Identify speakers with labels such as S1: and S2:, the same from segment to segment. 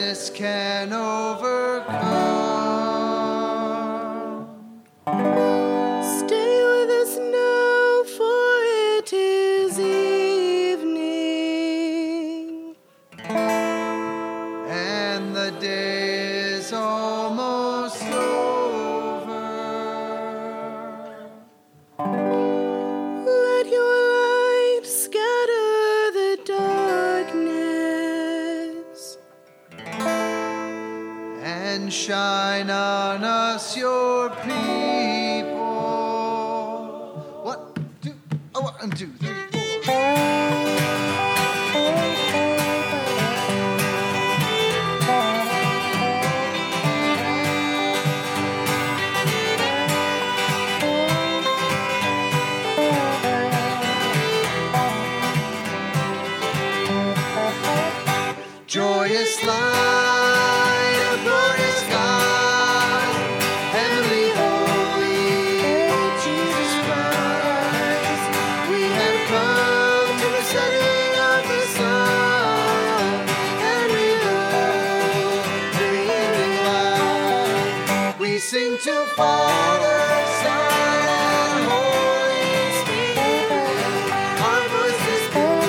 S1: darkness can overcome.
S2: Stay with us now, for it is evening,
S1: And the day is almost over.
S2: let your light scatter the darkness,
S1: And shine on us, your people. 1, 2, 1, 2, 3, 4. Joyous light of glorious God, heavenly holy Jesus Christ, we have come to the setting of the sun, and we look to the evening light. We sing to Father, Son, and Holy Spirit. Our voices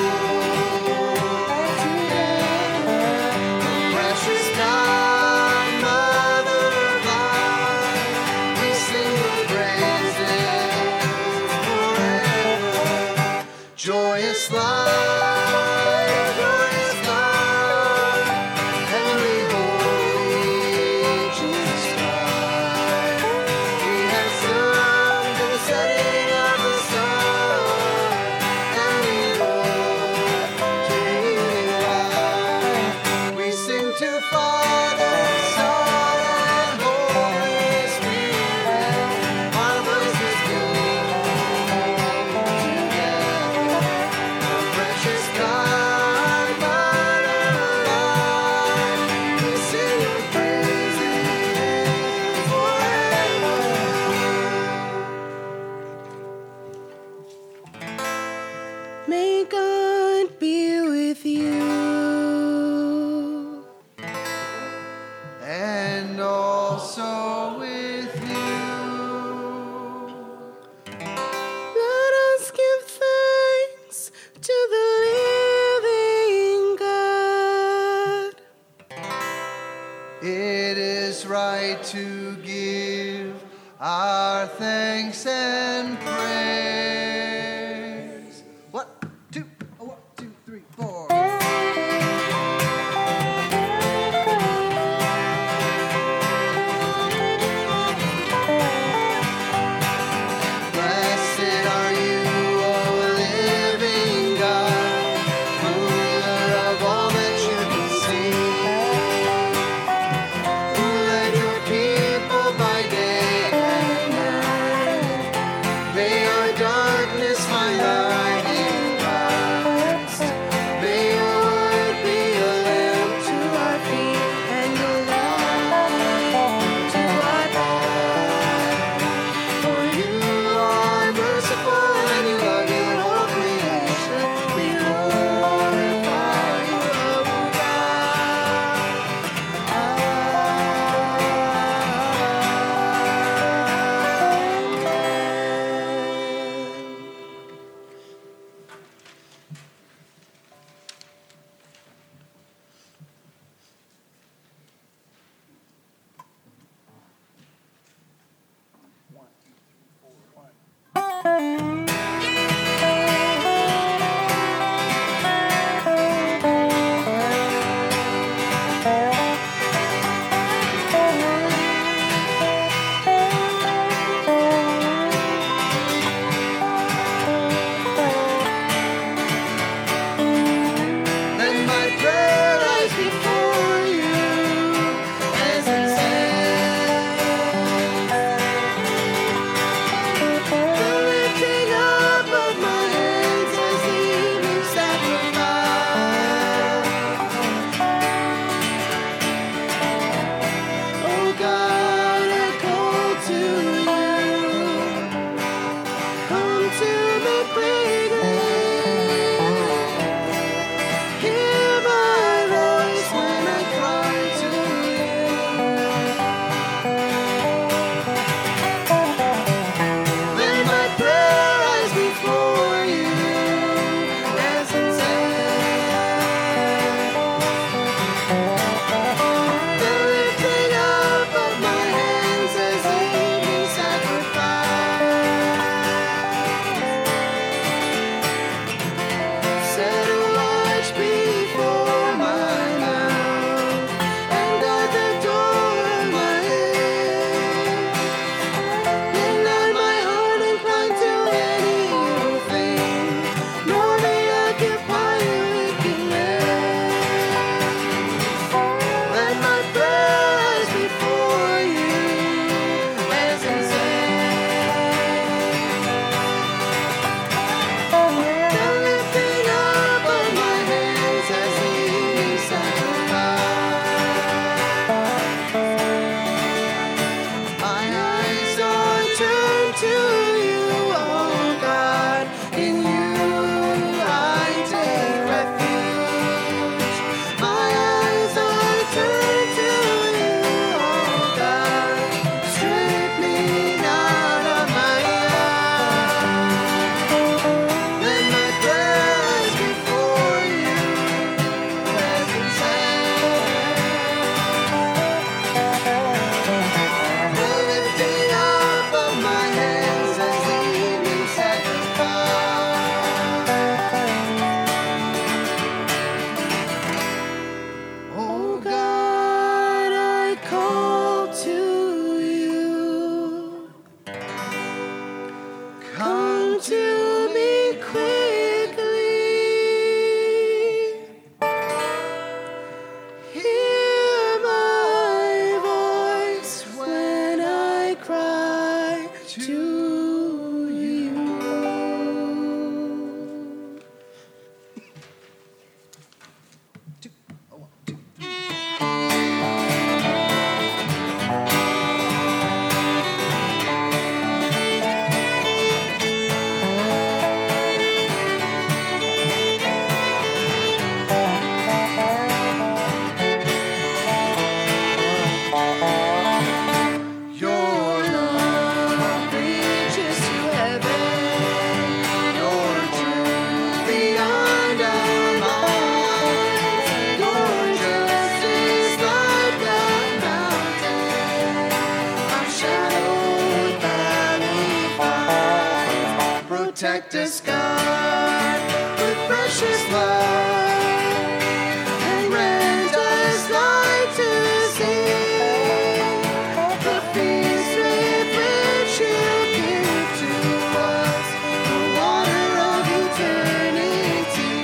S1: precious God, Mother of God, we sing your praises forever. Joyous light, glorious God, heavenly holy Jesus Christ, we have sung to the setting of the sun, and we look to the evening light. We sing to Father, Son, and Holy Spirit. Our voices together. Precious God, Mother alive, we sing your praises forever.
S2: may God be with you.
S1: And also with you.
S2: Let us give thanks to the living God.
S1: It is right to give our thanks and praise. 1, 2, 1, 2, 3, 4. Blessed are you, O living God, ruler of all that you can see, who led your people by day and night. They are protect us, God, with precious love, and grant us light to see the feast with which you give to us the water of eternity.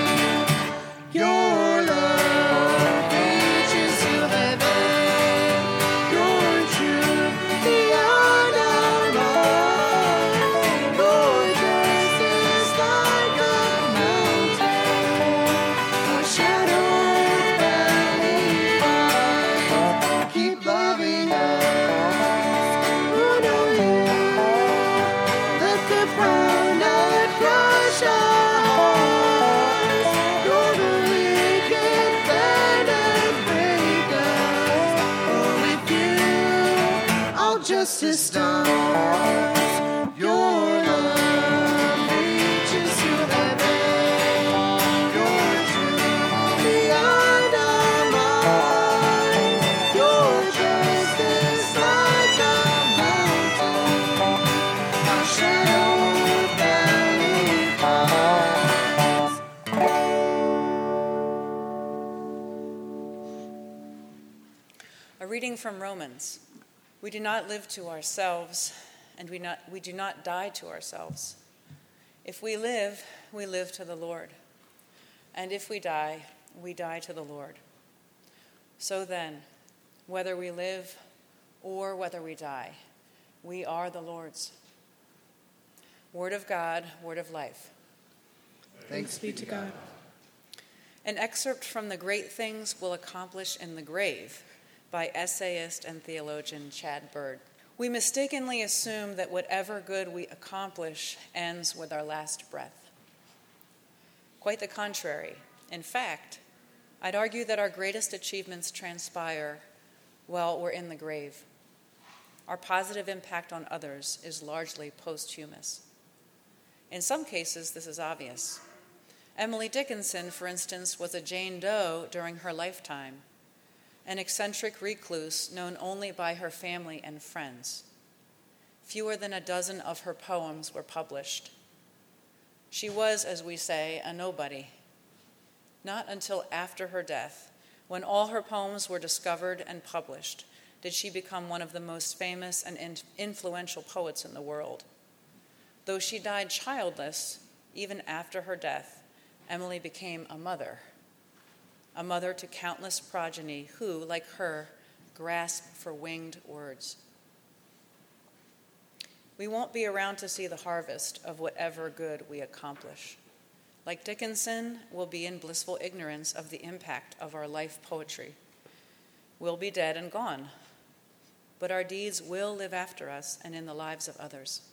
S1: Your love reaches to heaven, your truth beyond our minds, your justice like a mountain, a shadow valley finds. Keep loving us, run on you. Let the proud not crush our hearts, nor the wicked bend and break us. For with you, all justice starts. Your love reaches to heaven, your truth beyond our minds, your justice like a mountain, our shadow valley finds.
S3: A reading from Romans. We do not live to ourselves, and we do not die to ourselves. If we live to the Lord. And if we die to the Lord. So then, whether we live or whether we die, we are the Lord's. Word of God, word of life.
S1: Thanks
S2: Be to God.
S3: An excerpt from The Great Things We'll Accomplish in the Grave by essayist and theologian Chad Bird. We mistakenly assume that whatever good we accomplish ends with our last breath. Quite the contrary. In fact, I'd argue that our greatest achievements transpire while we're in the grave. Our positive impact on others is largely posthumous. In some cases, this is obvious. Emily Dickinson, for instance, was a Jane Doe during her lifetime, an eccentric recluse known only by her family and friends. Fewer than a dozen of her poems were published. She was, as we say, a nobody. Not until after her death, when all her poems were discovered and published, did she become one of the most famous and influential poets in the world. Though she died childless, even after her death, Emily became a mother to countless progeny who, like her, grasp for winged words. We won't be around to see the harvest of whatever good we accomplish. Like Dickinson, we'll be in blissful ignorance of the impact of our life poetry. We'll be dead and gone, but our deeds will live after us and in the lives of others.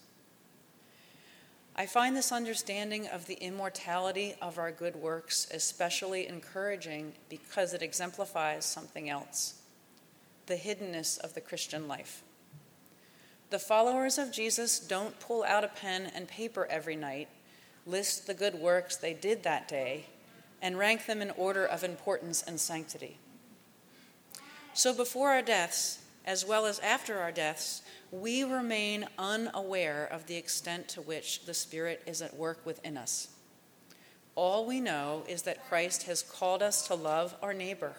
S3: I find this understanding of the immortality of our good works especially encouraging because it exemplifies something else, the hiddenness of the Christian life. The followers of Jesus don't pull out a pen and paper every night, list the good works they did that day, and rank them in order of importance and sanctity. So before our deaths, as well as after our deaths, we remain unaware of the extent to which the Spirit is at work within us. All we know is that Christ has called us to love our neighbor.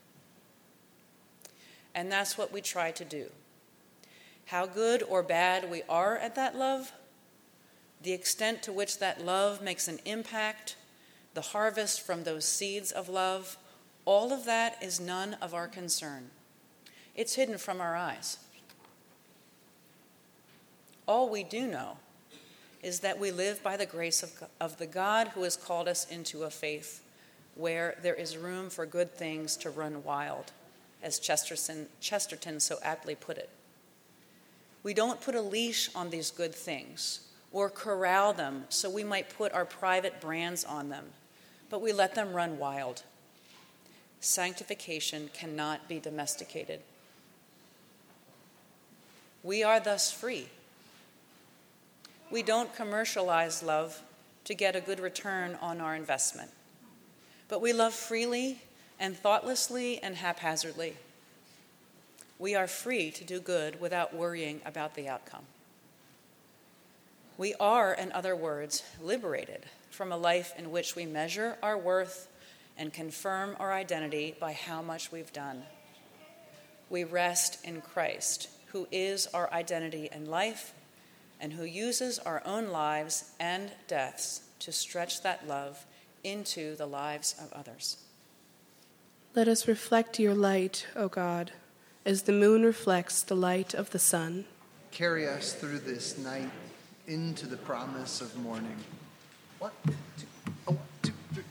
S3: And that's what we try to do. How good or bad we are at that love, the extent to which that love makes an impact, the harvest from those seeds of love, all of that is none of our concern. It's hidden from our eyes. All we do know is that we live by the grace of the God who has called us into a faith where there is room for good things to run wild, as Chesterton so aptly put it. We don't put a leash on these good things or corral them so we might put our private brands on them, but we let them run wild. Sanctification cannot be domesticated. We are thus free. We don't commercialize love to get a good return on our investment, but we love freely and thoughtlessly and haphazardly. We are free to do good without worrying about the outcome. We are, in other words, liberated from a life in which we measure our worth and confirm our identity by how much we've done. We rest in Christ, who is our identity in life and who uses our own lives and deaths to stretch that love into the lives of others.
S2: Let us reflect your light, O God, as the moon reflects the light of the sun.
S1: Carry us through this night into the promise of morning. 1, 2, 1, 2,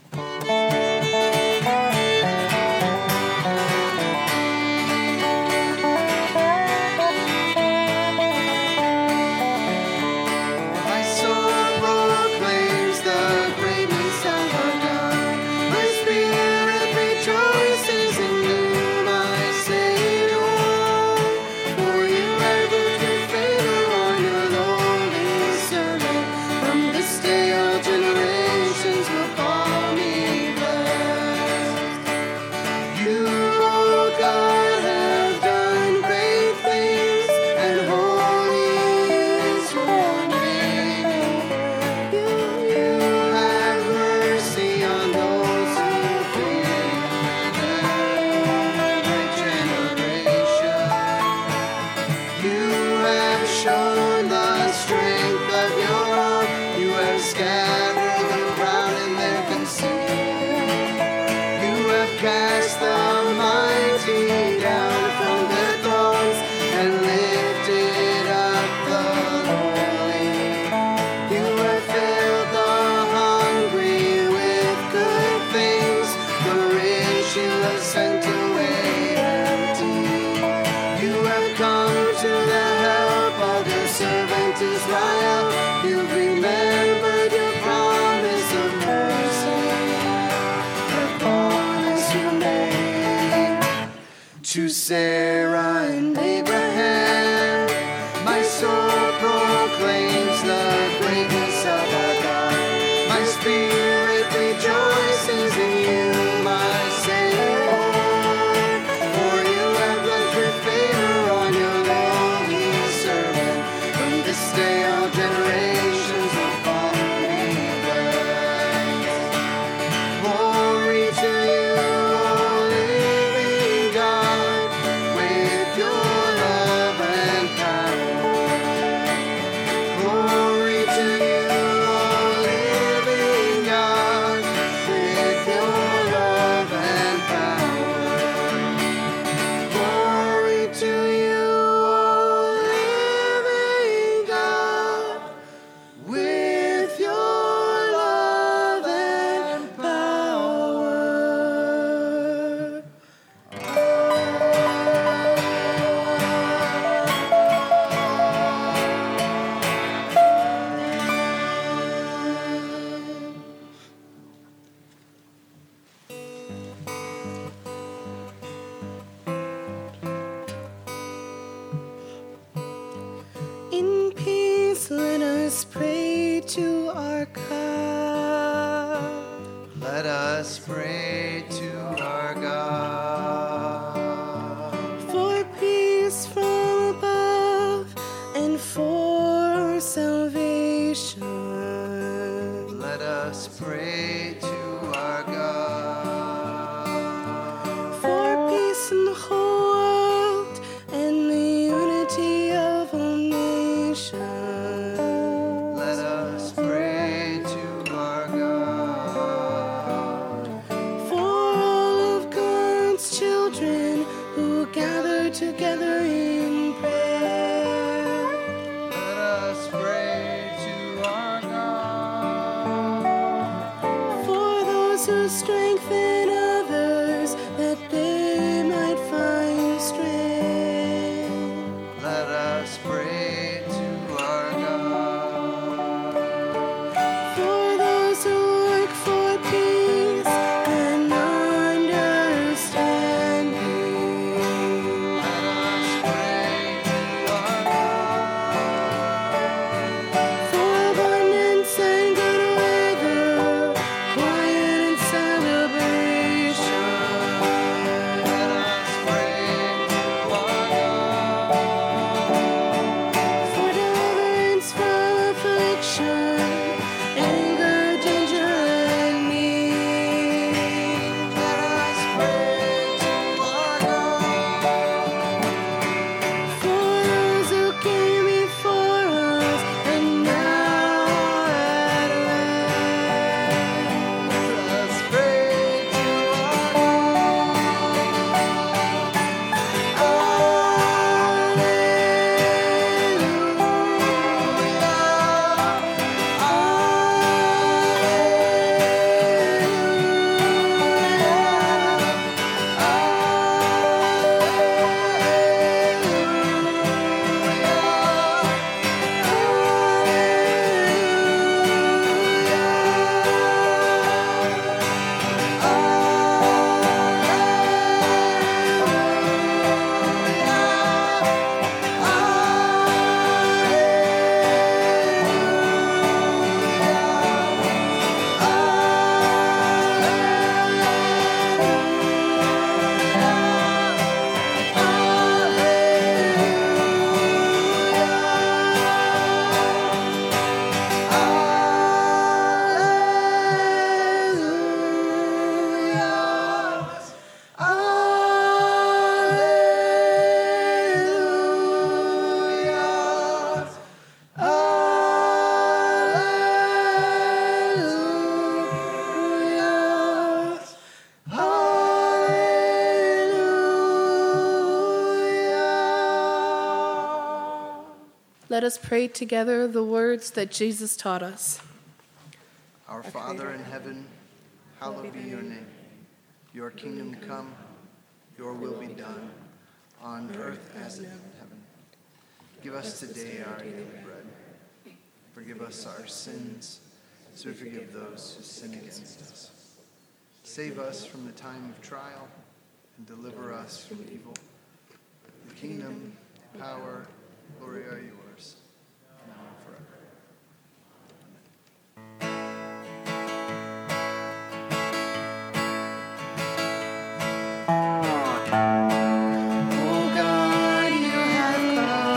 S1: 3. To Sarah and Abraham, my soul proclaims the greatness of our God. My spirit rejoices in you, my Savior. For you have left your favor on your lowly servant. From this day all generations will call me blessed. Glory to you, O living God, with your love and power. Glory to you, O living God, with your love and power. Glory to you, O living God, with your love and power.
S2: In peace, let us pray to our God.
S1: Let us pray to our God.
S2: For peace from above and for salvation.
S1: Let us pray to our God.
S2: For peace in the whole world and the unity of all nations.
S1: Let us pray to our God.
S2: For all of God's children who gather together in prayer.
S1: Let us pray to our God.
S2: For those who strengthen others that they might find strength.
S1: Let us pray to our God.
S2: For those who work for peace and understanding.
S1: Let us pray to our God.
S2: For abundance and good weather, quiet and celebration.
S1: Let us pray to our God.
S2: For Let us pray together the words that Jesus taught us.
S1: Our Father in heaven, hallowed be your name. Your kingdom come, your will be done, on earth as in heaven. Give us today our daily bread. Forgive us our sins, as we forgive those who sin against us. Save us from the time of trial, and deliver us from evil. The kingdom, power, glory are yours, now and forever. Oh God, you have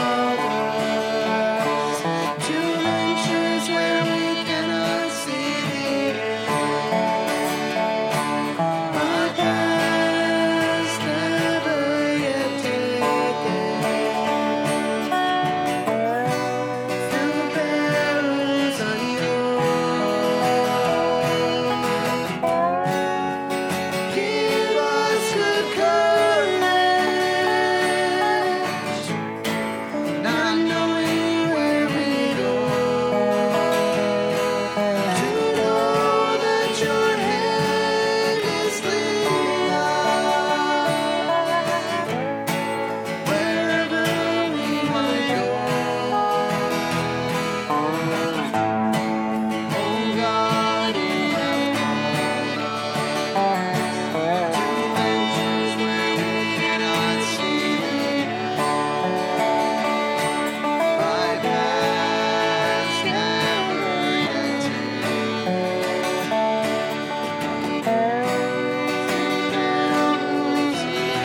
S1: called us to ventures where we cannot see the end. Our past never yet taken. Through perils unknown, give us good courage, not knowing where we go, to know that your hand is leading us, wherever we might go. Oh God, you have called us to ventures where we cannot see the end. By paths never yet taken, through perils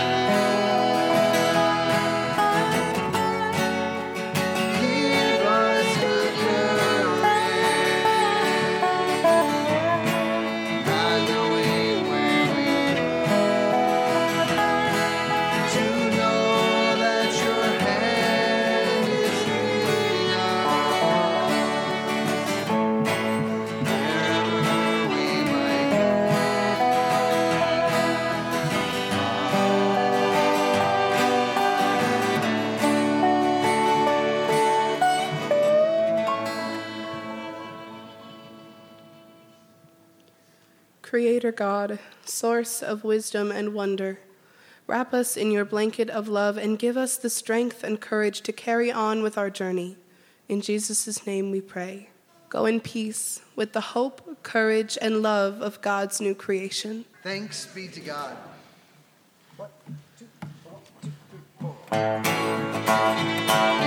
S1: unknown. Give us good courage, not knowing where we go, to know that your hand is leading us, wherever we might
S2: Creator God, source of wisdom and wonder, wrap us in your blanket of love and give us the strength and courage to carry on with our journey. In Jesus' name we pray. Go in peace with the hope, courage, and love of God's new creation.
S1: Thanks be to God.
S4: One, two, 3, 4.